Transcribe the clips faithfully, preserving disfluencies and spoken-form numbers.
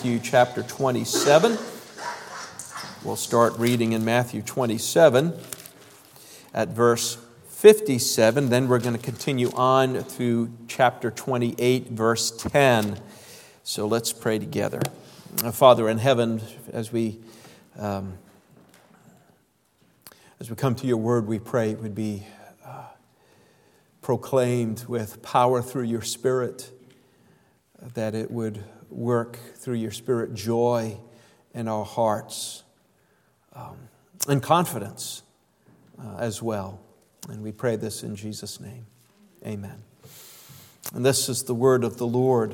Matthew chapter twenty-seven. We'll start reading in Matthew twenty-seven at verse fifty-seven. Then we're going to continue on through chapter twenty-eight, verse ten. So let's pray together. Father in heaven, as we um, as we come to your word, we pray it would be uh, proclaimed with power through your Spirit, that it would work through your Spirit joy in our hearts um, and confidence uh, as well. And we pray this in Jesus' name. Amen. And this is the word of the Lord.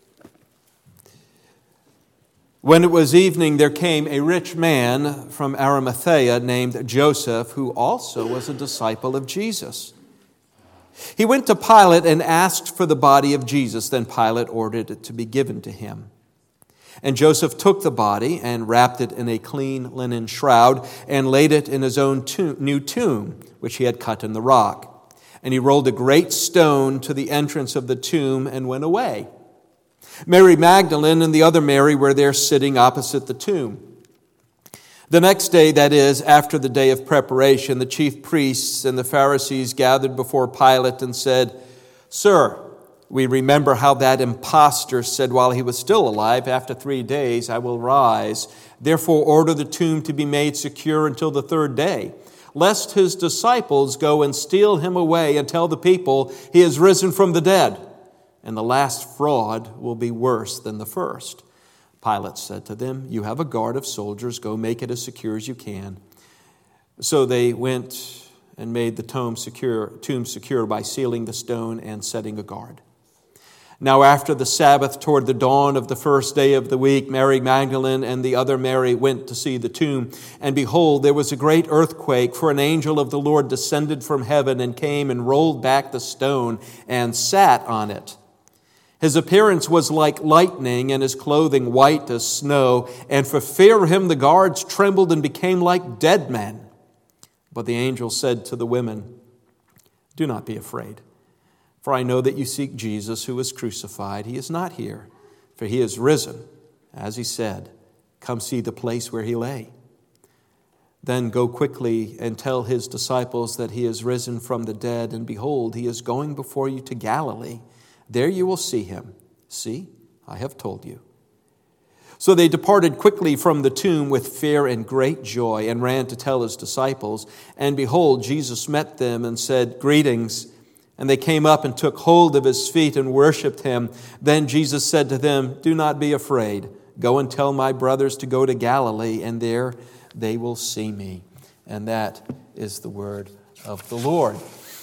When it was evening, there came a rich man from Arimathea named Joseph, who also was a disciple of Jesus. He went to Pilate and asked for the body of Jesus. Then Pilate ordered it to be given to him. And Joseph took the body and wrapped it in a clean linen shroud and laid it in his own tomb, new tomb, which he had cut in the rock. And he rolled a great stone to the entrance of the tomb and went away. Mary Magdalene and the other Mary were there sitting opposite the tomb. The next day, that is, after the day of preparation, the chief priests and the Pharisees gathered before Pilate and said, "Sir, we remember how that impostor said while he was still alive, 'After three days I will rise.' Therefore order the tomb to be made secure until the third day, lest his disciples go and steal him away and tell the people he has risen from the dead. And the last fraud will be worse than the first." Pilate said to them, "You have a guard of soldiers. Go make it as secure as you can." So they went and made the tomb secure, tomb secure by sealing the stone and setting a guard. Now after the Sabbath, toward the dawn of the first day of the week, Mary Magdalene and the other Mary went to see the tomb. And behold, there was a great earthquake, for an angel of the Lord descended from heaven and came and rolled back the stone and sat on it. His appearance was like lightning, and his clothing white as snow. And for fear of him, the guards trembled and became like dead men. But the angel said to the women, "Do not be afraid, for I know that you seek Jesus who was crucified. He is not here, for he is risen, as he said. Come see the place where he lay. Then go quickly and tell his disciples that he is risen from the dead, and behold, he is going before you to Galilee. There you will see him. See, I have told you." So they departed quickly from the tomb with fear and great joy and ran to tell his disciples. And behold, Jesus met them and said, "Greetings." And they came up and took hold of his feet and worshipped him. Then Jesus said to them, "Do not be afraid. Go and tell my brothers to go to Galilee, and there they will see me." And that is the word of the Lord.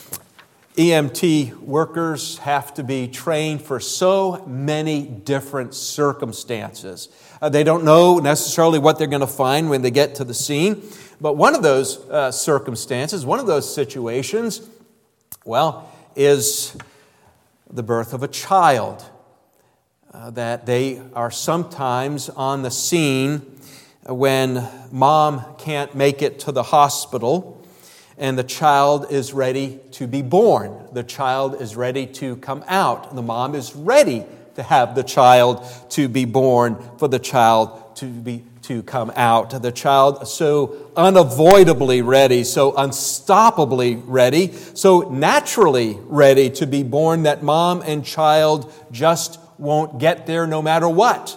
E M T workers have to be trained for so many different circumstances. Uh, they don't know necessarily what they're going to find when they get to the scene. But one of those uh, circumstances, one of those situations, well, is the birth of a child. Uh, that they are sometimes on the scene when mom can't make it to the hospital, and the child is ready to be born. The child is ready to come out. The mom is ready to have the child to be born, for the child to be to come out. The child so unavoidably ready, so unstoppably ready, so naturally ready to be born that mom and child just won't get there no matter what.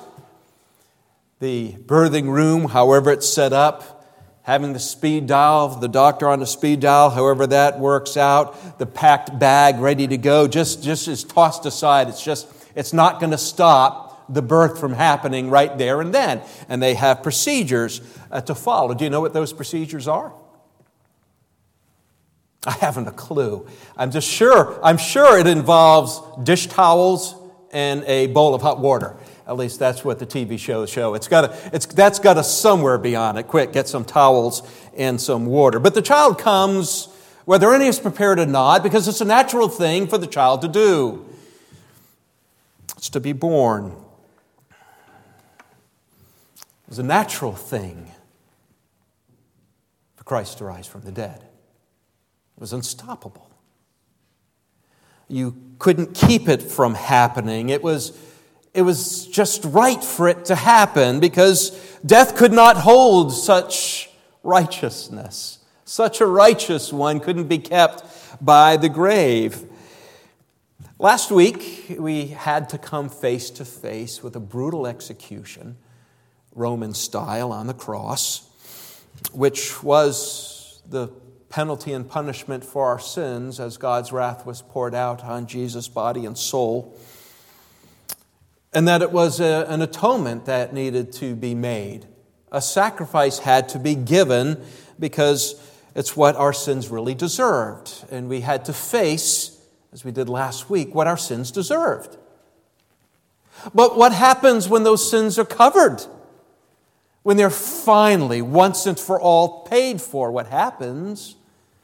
The birthing room, however it's set up, having the speed dial, the doctor on the speed dial, however that works out, the packed bag ready to go, just, just is tossed aside. It's just, it's not going to stop the birth from happening right there and then. And they have procedures uh, to follow. Do you know what those procedures are? I haven't a clue. I'm just sure, I'm sure it involves dish towels and a bowl of hot water. At least that's what the T V shows show. It's got a, it's, that's got a somewhere beyond it. Quick, get some towels and some water. But the child comes whether any is prepared or not, because it's a natural thing for the child to do. It's to be born. It's a natural thing for Christ to rise from the dead. It was unstoppable. You couldn't keep it from happening. It was it was just right for it to happen because death could not hold such righteousness. Such a righteous one couldn't be kept by the grave. Last week, we had to come face to face with a brutal execution, Roman style, on the cross, which was the penalty and punishment for our sins as God's wrath was poured out on Jesus' body and soul, and that it was a, an atonement that needed to be made. A sacrifice had to be given because it's what our sins really deserved, and we had to face, as we did last week, what our sins deserved. But what happens when those sins are covered? When they're finally, once and for all, paid for? What happens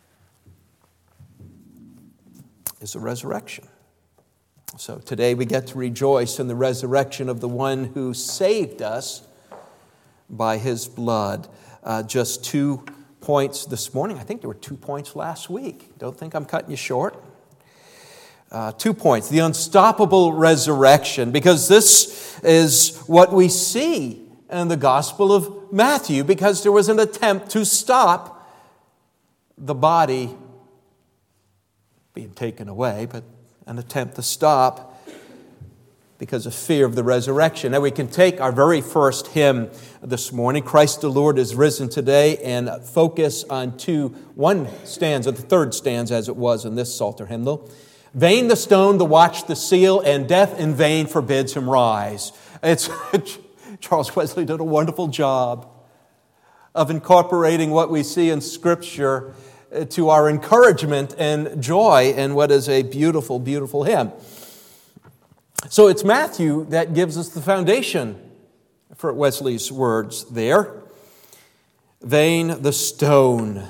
is a resurrection. So today we get to rejoice in the resurrection of the one who saved us by his blood. Uh, just two points this morning. I think there were two points last week. Don't think I'm cutting you short. Uh, two points. The unstoppable resurrection, because this is what we see in the Gospel of Matthew, because there was an attempt to stop the body being taken away, but an attempt to stop because of fear of the resurrection. Now we can take our very first hymn this morning, Christ the Lord is risen today, and focus on two, one stanza, the third stanza as it was in this Psalter hymnal. Vain the stone, the watch, the seal, and death in vain forbids him rise. It's Charles Wesley did a wonderful job of incorporating what we see in Scripture to our encouragement and joy in what is a beautiful, beautiful hymn. So it's Matthew that gives us the foundation for Wesley's words there. Vain the stone.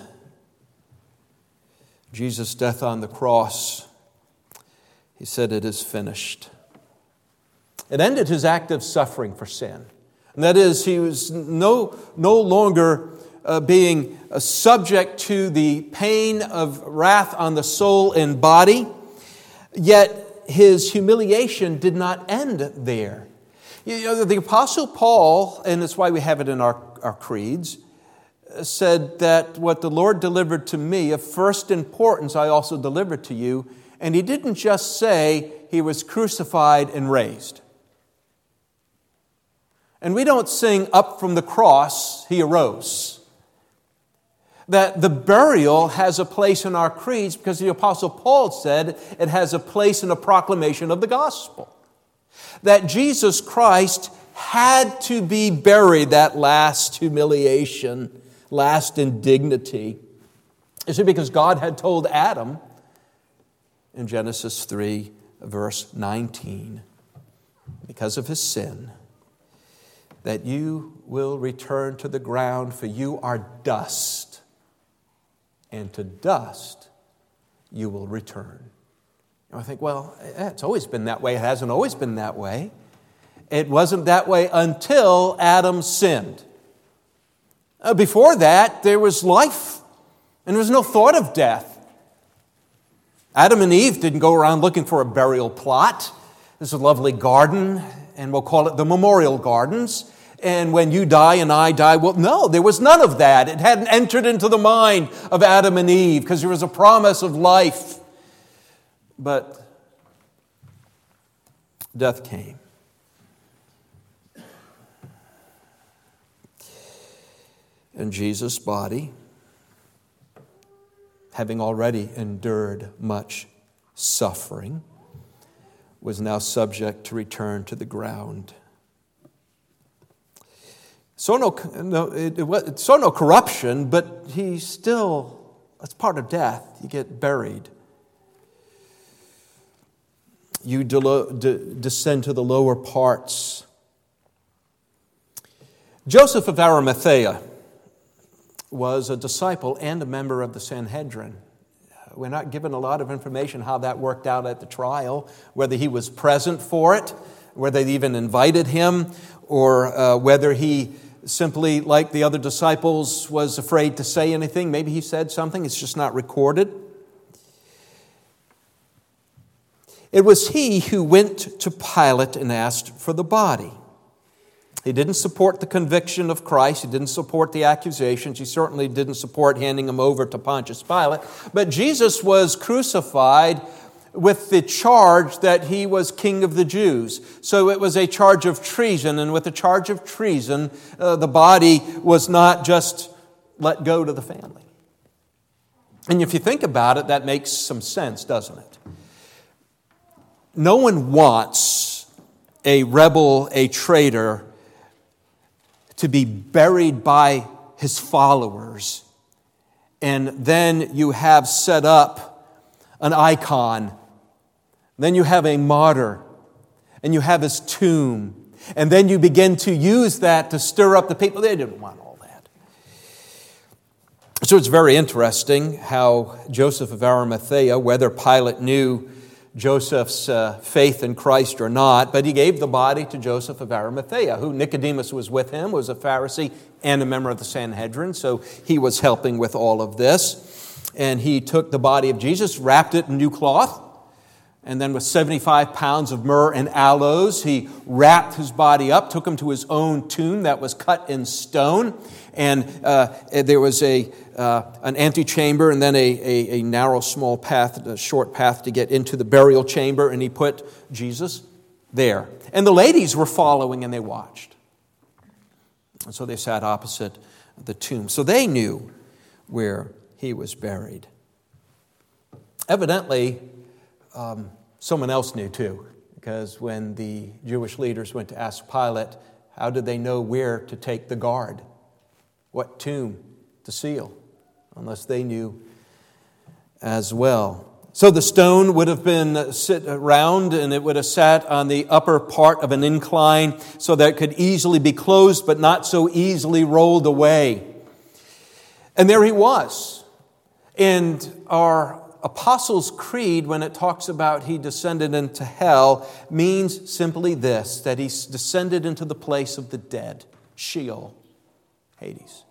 Jesus' death on the cross, he said, it is finished. It ended his active suffering for sin. And that is, he was no, no longer uh, being uh, subject to the pain of wrath on the soul and body, yet his humiliation did not end there. You know, the Apostle Paul, and that's why we have it in our, our creeds, said that what the Lord delivered to me of first importance I also delivered to you. And he didn't just say he was crucified and raised. And we don't sing up from the cross, he arose. That the burial has a place in our creeds because the Apostle Paul said it has a place in the proclamation of the gospel. That Jesus Christ had to be buried, that last humiliation, last indignity. You see, because God had told Adam in Genesis three, verse nineteen, because of his sin, that you will return to the ground, for you are dust, and to dust you will return. And I think, well, it's always been that way. It hasn't always been that way. It wasn't that way until Adam sinned. Uh, before that, there was life, and there was no thought of death. Adam and Eve didn't go around looking for a burial plot. There's a lovely garden, and we'll call it the Memorial Gardens. And when you die and I die, well, no, there was none of that. It hadn't entered into the mind of Adam and Eve because there was a promise of life. But death came. And Jesus' body, having already endured much suffering, was now subject to return to the ground. So no, no, it, it, it saw no corruption, but he still, it's part of death. You get buried. You de- de- descend to the lower parts. Joseph of Arimathea was a disciple and a member of the Sanhedrin. We're not given a lot of information how that worked out at the trial, whether he was present for it, whether they even invited him, or uh, whether he simply, like the other disciples, was afraid to say anything. Maybe he said something, it's just not recorded. It was he who went to Pilate and asked for the body. He didn't support the conviction of Christ. He didn't support the accusations. He certainly didn't support handing him over to Pontius Pilate. But Jesus was crucified with the charge that he was king of the Jews. So it was a charge of treason, and with the charge of treason, uh, the body was not just let go to the family. And if you think about it, that makes some sense, doesn't it? No one wants a rebel, a traitor, to be buried by his followers, and then you have set up an icon, then you have a martyr, and you have his tomb, and then you begin to use that to stir up the people. They didn't want all that. So it's very interesting how Joseph of Arimathea, whether Pilate knew Joseph's uh, faith in Christ or not, but he gave the body to Joseph of Arimathea, who Nicodemus was with him, was a Pharisee and a member of the Sanhedrin, so he was helping with all of this. And he took the body of Jesus, wrapped it in new cloth, and then with seventy-five pounds of myrrh and aloes, he wrapped his body up, took him to his own tomb that was cut in stone, and uh, there was a uh, an antechamber and then a, a, a narrow, small path, a short path to get into the burial chamber, and he put Jesus there. And the ladies were following and they watched. And so they sat opposite the tomb. So they knew where he was buried. Evidently, um, someone else knew too, because when the Jewish leaders went to ask Pilate, how did they know where to take the guard? What tomb to seal? Unless they knew as well. So the stone would have been sit round, and it would have sat on the upper part of an incline so that it could easily be closed but not so easily rolled away. And there he was. And our Apostles' Creed, when it talks about he descended into hell, means simply this, that he descended into the place of the dead, Sheol, Hades.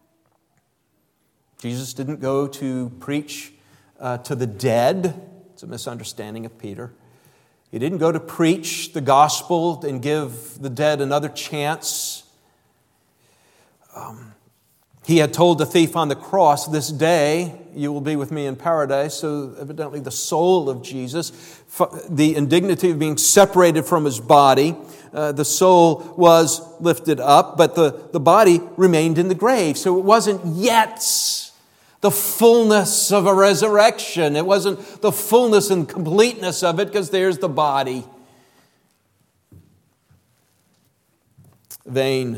Jesus didn't go to preach uh, to the dead. It's a misunderstanding of Peter. He didn't go to preach the gospel and give the dead another chance. Um, he had told the thief on the cross, this day you will be with me in paradise. So evidently the soul of Jesus, the indignity of being separated from his body, uh, the soul was lifted up, but the, the body remained in the grave. So it wasn't yet the fullness of a resurrection. It wasn't the fullness and completeness of it, because there's the body. Vain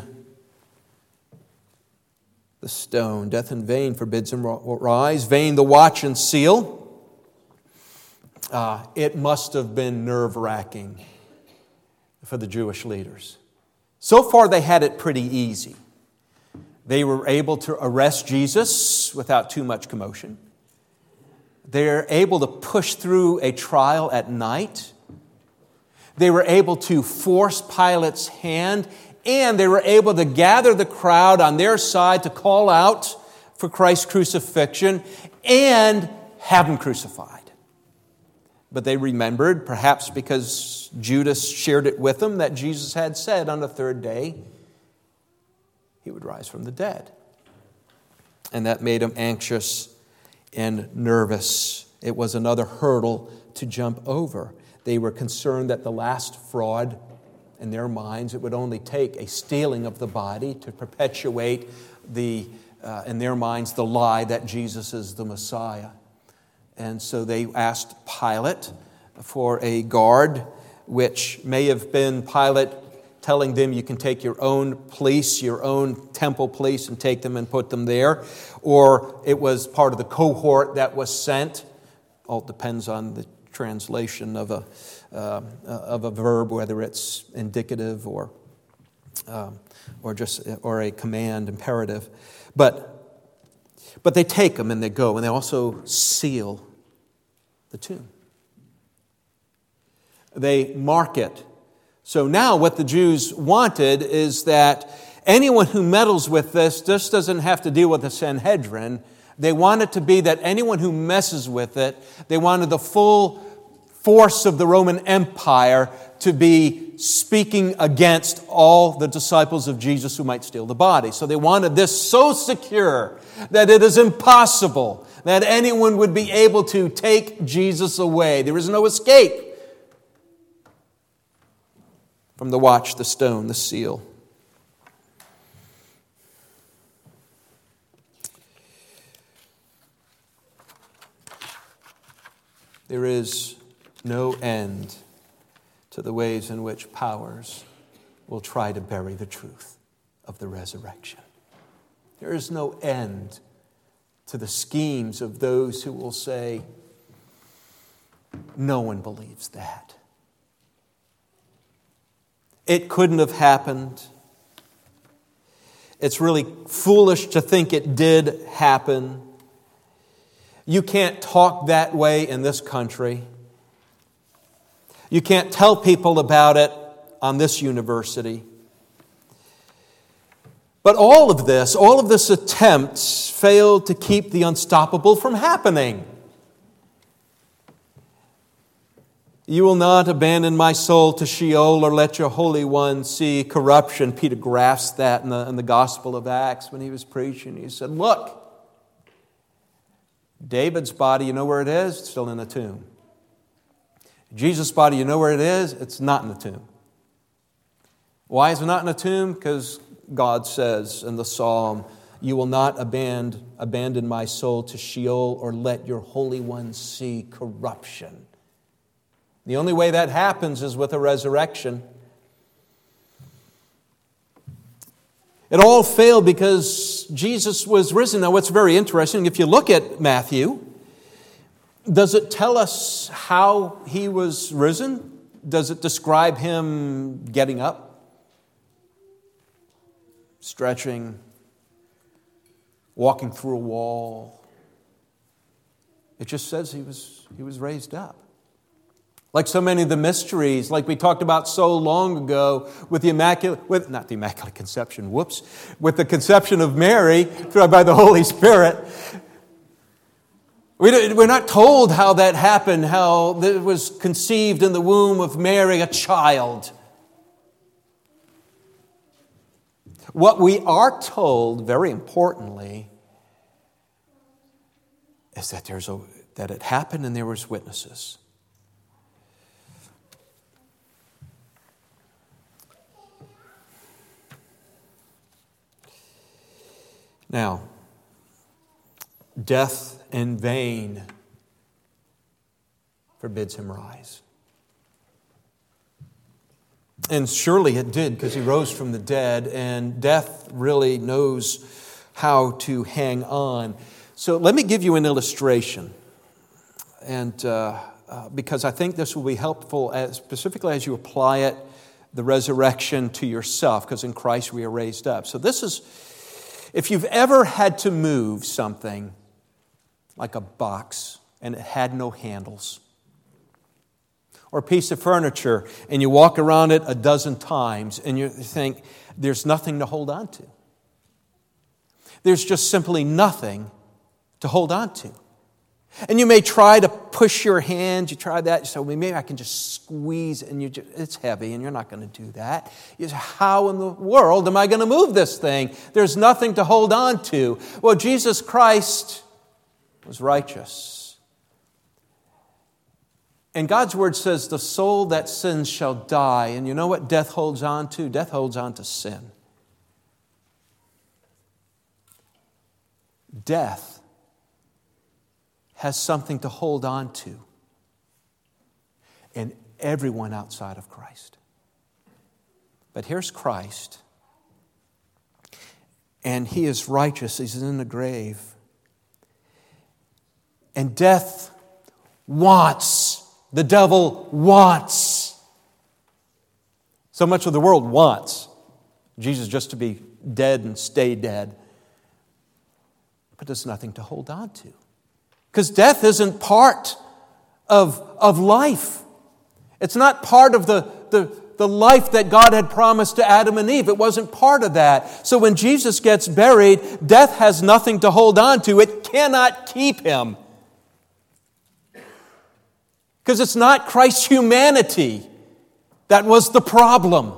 the stone. Death in vain forbids him rise. Vain the watch and seal. Uh, it must have been nerve-wracking for the Jewish leaders. So far they had it pretty easy. They were able to arrest Jesus without too much commotion. They're able to push through a trial at night. They were able to force Pilate's hand, and they were able to gather the crowd on their side to call out for Christ's crucifixion and have him crucified. But they remembered, perhaps because Judas shared it with them, that Jesus had said on the third day he would rise from the dead. And that made them anxious and nervous. It was another hurdle to jump over. They were concerned that the last fraud, in their minds, it would only take a stealing of the body to perpetuate the, uh, in their minds, the lie that Jesus is the Messiah. And so they asked Pilate for a guard, which may have been Pilate telling them you can take your own police, your own temple police, and take them and put them there. Or it was part of the cohort that was sent. All depends on the translation of a uh, of a verb, whether it's indicative or um, or just or a command imperative. But but they take them and they go, and they also seal the tomb. They mark it. So now what the Jews wanted is that anyone who meddles with this just doesn't have to deal with the Sanhedrin. They want it to be that anyone who messes with it, they wanted the full force of the Roman Empire to be speaking against all the disciples of Jesus who might steal the body. So they wanted this so secure that it is impossible that anyone would be able to take Jesus away. There is no escape from the watch, the stone, the seal. There is no end to the ways in which powers will try to bury the truth of the resurrection. There is no end to the schemes of those who will say, no one believes that. It couldn't have happened. It's really foolish to think it did happen. You can't talk that way in this country. You can't tell people about it on this university. But all of this, all of this attempts failed to keep the unstoppable from happening. You will not abandon my soul to Sheol or let your Holy One see corruption. Peter grasped that in the, in the Gospel of Acts when he was preaching. He said, look, David's body, you know where it is? It's still in the tomb. Jesus' body, you know where it is? It's not in the tomb. Why is it not in the tomb? Because God says in the psalm, you will not abandon, abandon my soul to Sheol or let your Holy One see corruption. The only way that happens is with a resurrection. It all failed because Jesus was risen. Now, what's very interesting, if you look at Matthew, does it tell us how he was risen? Does it describe him getting up, stretching, walking through a wall? It just says he was, he was raised up. Like so many of the mysteries, like we talked about so long ago with the Immaculate, with, not the Immaculate Conception, whoops, with the conception of Mary by the Holy Spirit. We, we're not told how that happened, how it was conceived in the womb of Mary, a child. What we are told, very importantly, is that there's a, that it happened and there was witnesses. Now, death in vain forbids him rise. And surely it did, because he rose from the dead, and death really knows how to hang on. So let me give you an illustration, and uh, uh, because I think this will be helpful, as, specifically as you apply it, the resurrection to yourself, because in Christ we are raised up. So this is, if you've ever had to move something like a box and it had no handles, or a piece of furniture and you walk around it a dozen times and you think there's nothing to hold on to. There's just simply nothing to hold on to. And you may try to push your hand, you try that, you say, well, maybe I can just squeeze, and you just, it's heavy, and you're not going to do that. You say, how in the world am I going to move this thing? There's nothing to hold on to. Well, Jesus Christ was righteous. And God's word says, the soul that sins shall die. And you know what death holds on to? Death holds on to sin. Death has something to hold on to in everyone outside of Christ. But here's Christ, and he is righteous. He's in the grave. And death wants, the devil wants. So much of the world wants Jesus just to be dead and stay dead. But there's nothing to hold on to. Because death isn't part of, of life. It's not part of the, the, the life that God had promised to Adam and Eve. It wasn't part of that. So when Jesus gets buried, death has nothing to hold on to. It cannot keep him. Because it's not Christ's humanity that was the problem.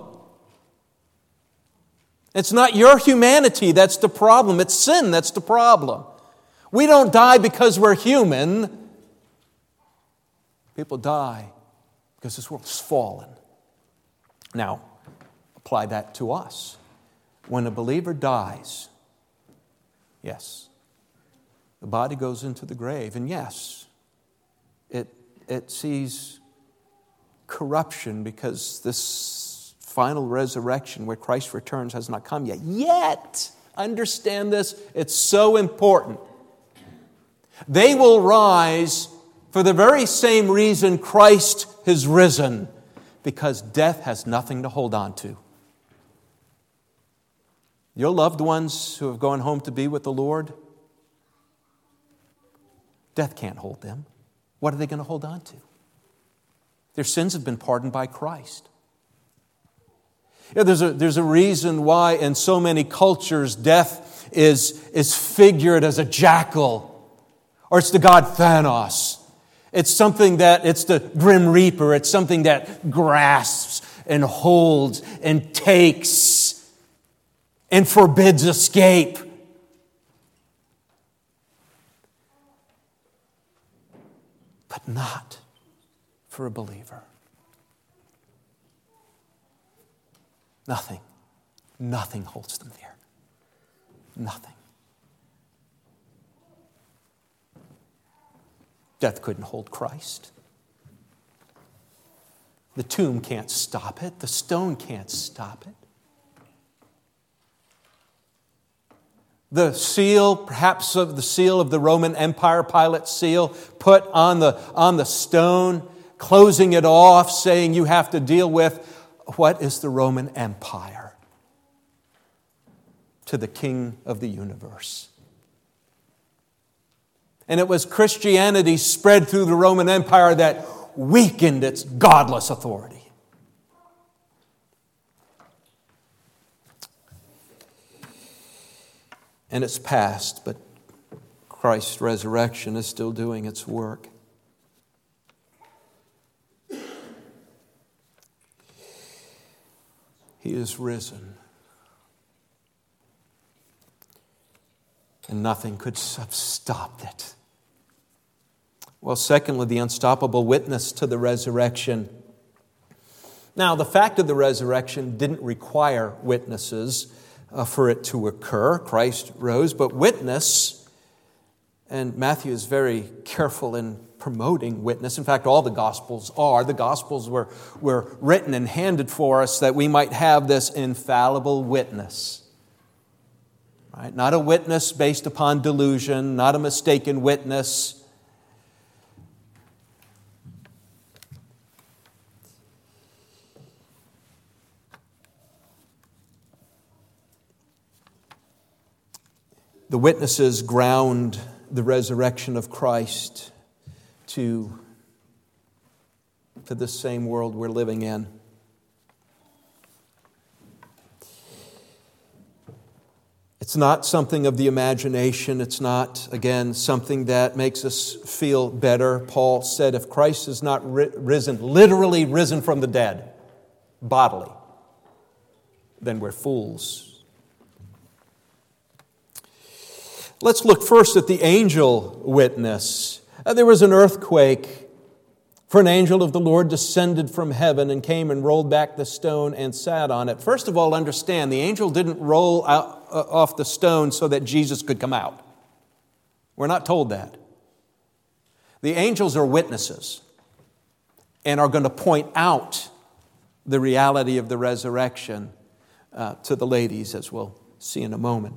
It's not your humanity that's the problem. It's sin that's the problem. We don't die because we're human. People die because this world's fallen. Now, apply that to us. When a believer dies, yes, the body goes into the grave, and yes, it, it sees corruption because this final resurrection where Christ returns has not come yet. Yet, understand this, it's so important. They will rise for the very same reason Christ has risen, because death has nothing to hold on to. Your loved ones who have gone home to be with the Lord, death can't hold them. What are they going to hold on to? Their sins have been pardoned by Christ. Yeah, there's a, there's a reason why in so many cultures death is, is figured as a jackal, or it's the god Thanos. It's something that, it's the Grim Reaper. It's something that grasps and holds and takes and forbids escape. But not for a believer. Nothing, nothing holds them there. Nothing. Death couldn't hold Christ. The tomb can't stop it. The stone can't stop it. The seal, perhaps of the seal of the Roman Empire, Pilate's seal, put on the, on the stone, closing it off, saying you have to deal with what is the Roman Empire to the King of the universe. And it was Christianity spread through the Roman Empire that weakened its godless authority. And it's past, but Christ's resurrection is still doing its work. He is risen. And nothing could have stopped it. Well, secondly, the unstoppable witness to the resurrection. Now, the fact of the resurrection didn't require witnesses uh, for it to occur. Christ rose, but witness, and Matthew is very careful in promoting witness. In fact, all the Gospels are. The Gospels were, were written and handed for us that we might have this infallible witness. Right? Not a witness based upon delusion, not a mistaken witness. The witnesses ground the resurrection of Christ to, to this same world we're living in. It's not something of the imagination. It's not, again, something that makes us feel better. Paul said, if Christ is not ri- risen, literally risen from the dead, bodily, then we're fools. Let's look first at the angel witness. Uh, there was an earthquake, for an angel of the Lord descended from heaven and came and rolled back the stone and sat on it. First of all, understand, the angel didn't roll out, uh, off the stone so that Jesus could come out. We're not told that. The angels are witnesses and are going to point out the reality of the resurrection uh, to the ladies, as we'll see in a moment.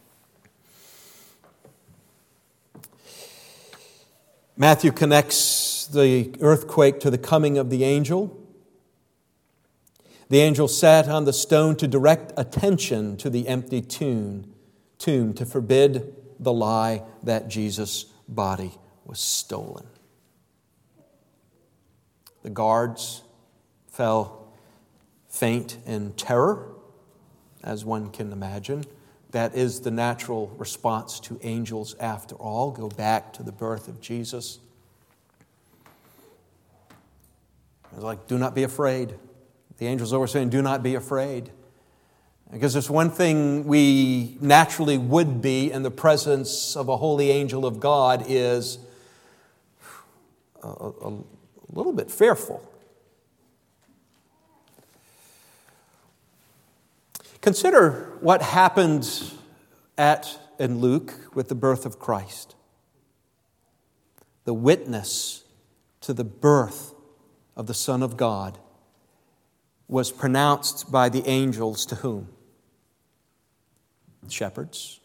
Matthew connects the earthquake to the coming of the angel. The angel sat on the stone to direct attention to the empty tomb, tomb to forbid the lie that Jesus' body was stolen. The guards fell faint in terror, as one can imagine. That is the natural response to angels after all. Go back to the birth of Jesus. It's like, do not be afraid. The angel's always saying, do not be afraid. Because there's one thing we naturally would be in the presence of a holy angel of God is a, a, a little bit fearful. Consider what happened at in Luke with the birth of Christ. The witness to the birth of the Son of God was pronounced by the angels to whom? Shepherds.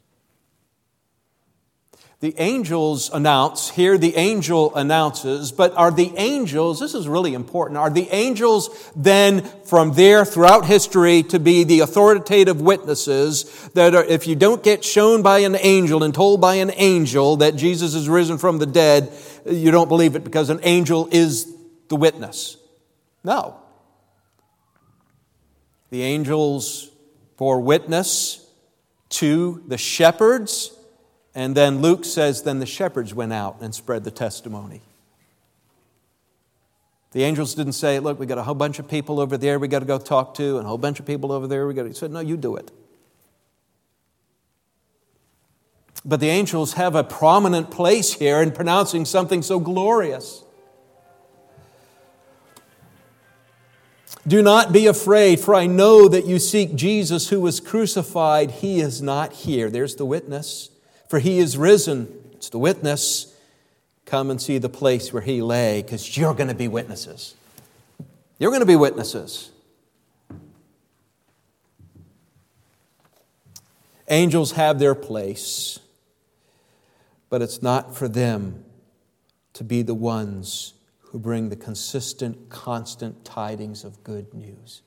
The angels announce, here the angel announces, but are the angels, this is really important, are the angels then from there throughout history to be the authoritative witnesses that are, if you don't get shown by an angel and told by an angel that Jesus is risen from the dead, you don't believe it because an angel is the witness? No. The angels bore witness to the shepherds. And then Luke says, then the shepherds went out and spread the testimony. The angels didn't say, look, we got a whole bunch of people over there we got to go talk to, and a whole bunch of people over there we got to... He said, no, you do it. But the angels have a prominent place here in pronouncing something so glorious. Do not be afraid, for I know that you seek Jesus who was crucified. He is not here. There's the witness. For He is risen. It's the witness. Come and see the place where He lay, because you're going to be witnesses. You're going to be witnesses. Angels have their place, but it's not for them to be the ones who bring the consistent, constant tidings of good news.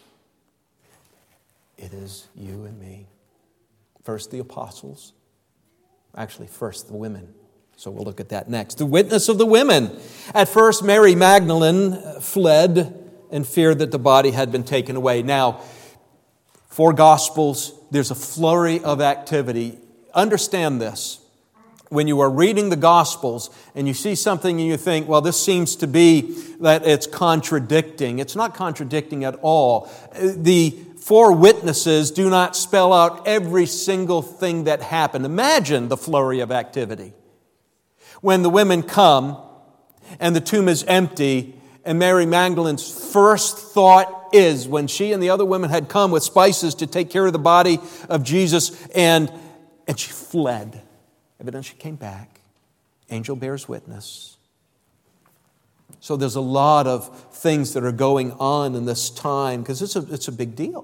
It is you and me. First the apostles. Actually, first the women. So we'll look at that next. The witness of the women. At first, Mary Magdalene fled in fear that the body had been taken away. Now, four Gospels, there's a flurry of activity. Understand this. When you are reading the Gospels and you see something and you think, well, this seems to be that it's contradicting. It's not contradicting at all. The four witnesses do not spell out every single thing that happened. Imagine the flurry of activity. When the women come and the tomb is empty, and Mary Magdalene's first thought is, when she and the other women had come with spices to take care of the body of Jesus, and, and she fled. Evidently she came back. Angel bears witness. So there's a lot of things that are going on in this time, because it's a, it's a big deal.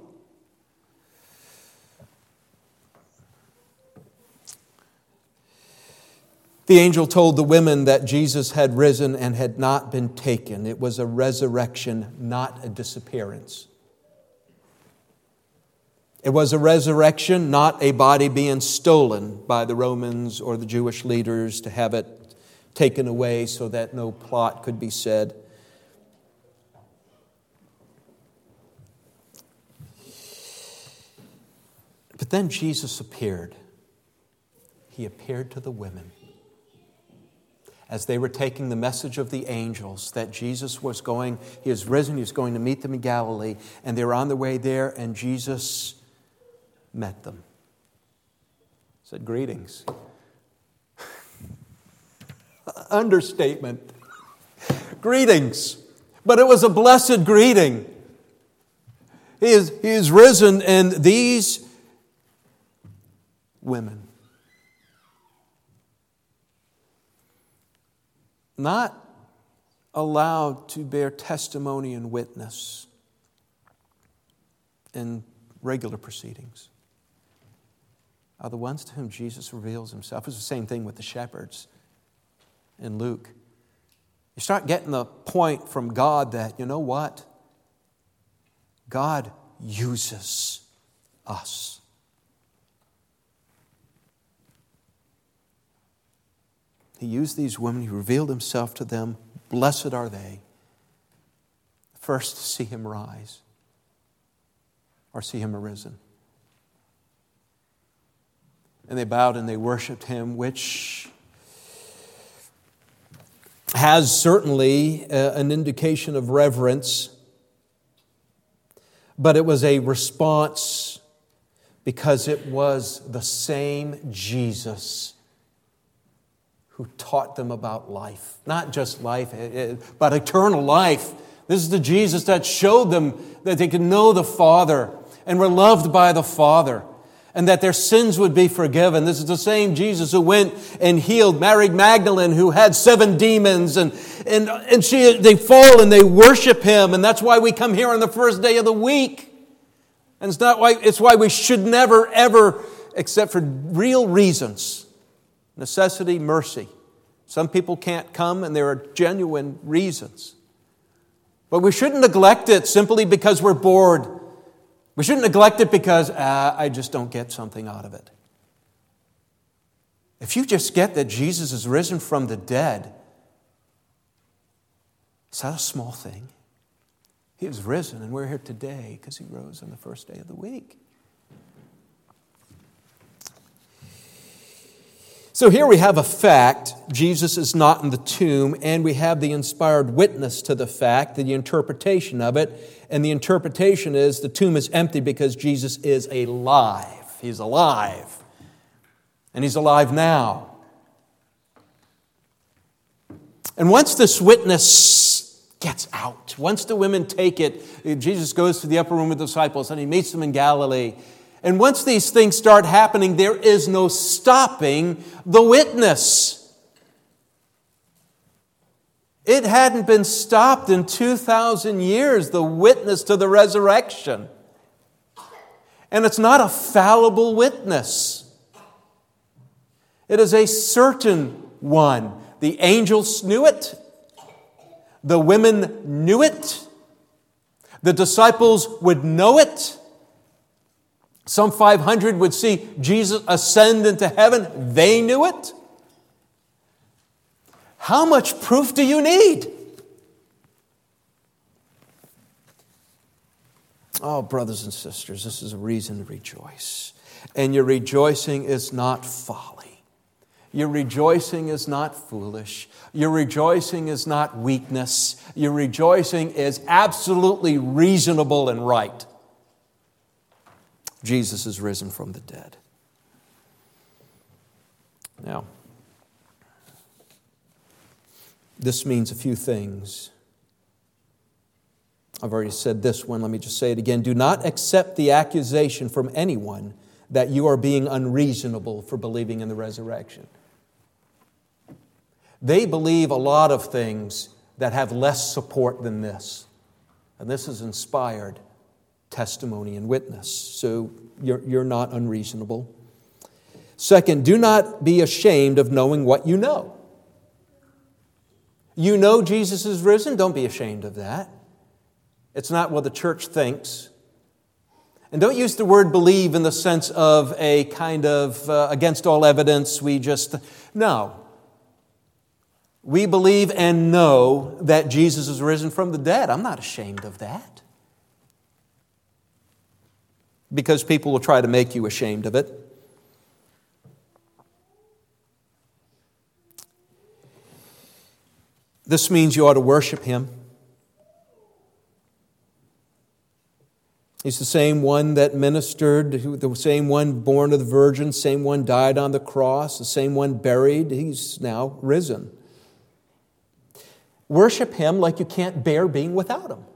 The angel told the women that Jesus had risen and had not been taken. It was a resurrection, not a disappearance. It was a resurrection, not a body being stolen by the Romans or the Jewish leaders to have it taken away so that no plot could be said. But then Jesus appeared. He appeared to the women as they were taking the message of the angels that Jesus was going, He is risen, He was going to meet them in Galilee, and they were on their way there, and Jesus met them. Said, greetings. Understatement. Greetings. But it was a blessed greeting. He is, he is risen, and these women, not allowed to bear testimony and witness in regular proceedings, are the ones to whom Jesus reveals Himself. It's the same thing with the shepherds in Luke. You start getting the point from God that, you know what? God uses us. He used these women. He revealed Himself to them. Blessed are they. First to see Him rise or see Him arisen. And they bowed and they worshiped Him, which has certainly uh, an indication of reverence, but it was a response because it was the same Jesus who taught them about life. Not just life, but eternal life. This is the Jesus that showed them that they could know the Father and were loved by the Father, and that their sins would be forgiven. This is the same Jesus who went and healed Mary Magdalene, who had seven demons, and and and she they fall and they worship Him, and that's why we come here on the first day of the week. And it's not why it's why we should never ever, except for real reasons, necessity, mercy. Some people can't come, and there are genuine reasons. But we shouldn't neglect it simply because we're bored. We shouldn't neglect it because uh, I just don't get something out of it. If you just get that Jesus is risen from the dead, is that a small thing? He was risen, and we're here today because He rose on the first day of the week. So here we have a fact. Jesus is not in the tomb, and we have the inspired witness to the fact, the interpretation of it. And the interpretation is the tomb is empty because Jesus is alive. He's alive. And He's alive now. And once this witness gets out, once the women take it, Jesus goes to the upper room with the disciples and He meets them in Galilee. And once these things start happening, there is no stopping the witness. It hadn't been stopped in two thousand years, the witness to the resurrection. And it's not a fallible witness. It is a certain one. The angels knew it. The women knew it. The disciples would know it. Some five hundred would see Jesus ascend into heaven. They knew it. How much proof do you need? Oh, brothers and sisters, this is a reason to rejoice. And your rejoicing is not folly. Your rejoicing is not foolish. Your rejoicing is not weakness. Your rejoicing is absolutely reasonable and right. Jesus is risen from the dead. Now, this means a few things. I've already said this one. Let me just say it again. Do not accept the accusation from anyone that you are being unreasonable for believing in the resurrection. They believe a lot of things that have less support than this. And this is inspired testimony and witness. So you're, you're not unreasonable. Second, do not be ashamed of knowing what you know. You know Jesus is risen. Don't be ashamed of that. It's not what the church thinks. And don't use the word believe in the sense of a kind of uh, against all evidence. We just, no. We believe and know that Jesus is risen from the dead. I'm not ashamed of that. Because people will try to make you ashamed of it. This means you ought to worship Him. He's the same one that ministered, the same one born of the Virgin, same one died on the cross, the same one buried. He's now risen. Worship Him like you can't bear being without Him.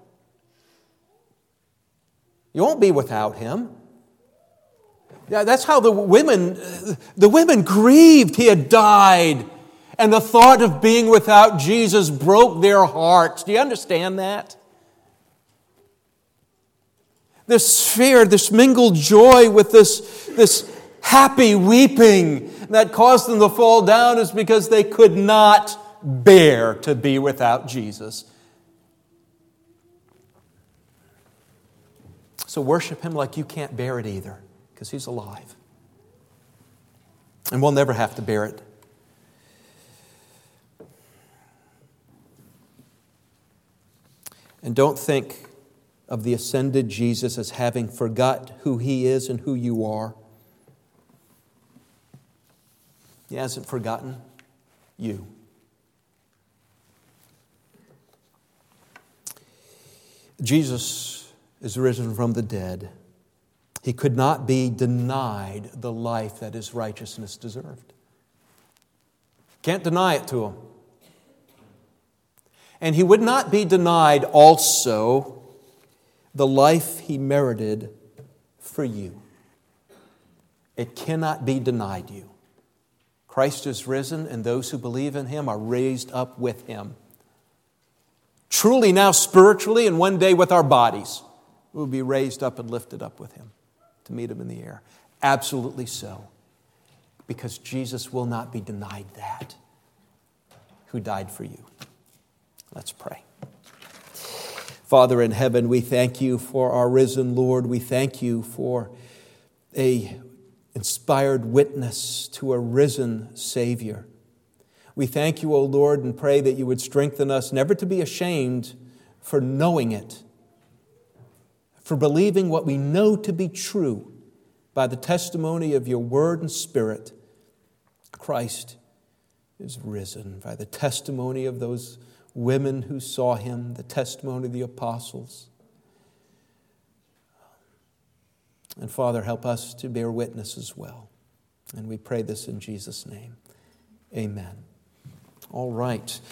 You won't be without Him. Yeah, that's how the women, the women grieved. He had died. And the thought of being without Jesus broke their hearts. Do you understand that? This fear, this mingled joy with this, this happy weeping that caused them to fall down is because they could not bear to be without Jesus. So worship Him like you can't bear it either, because He's alive. And we'll never have to bear it. And don't think of the ascended Jesus as having forgot who He is and who you are. He hasn't forgotten you. Jesus is risen from the dead. He could not be denied the life that his righteousness deserved. Can't deny it to him. And he would not be denied also the life he merited for you. It cannot be denied you. Christ is risen, and those who believe in him are raised up with him. Truly now spiritually, and one day with our bodies, we'll be raised up and lifted up with him to meet him in the air. Absolutely so. Because Jesus will not be denied that, who died for you. Let's pray. Father in heaven, we thank you for our risen Lord. We thank you for a inspired witness to a risen Savior. We thank you, O Lord, and pray that you would strengthen us never to be ashamed for knowing it, for believing what we know to be true by the testimony of your word and spirit. Christ is risen, by the testimony of those women who saw him, the testimony of the apostles. And Father, help us to bear witness as well. And we pray this in Jesus' name. Amen. All right.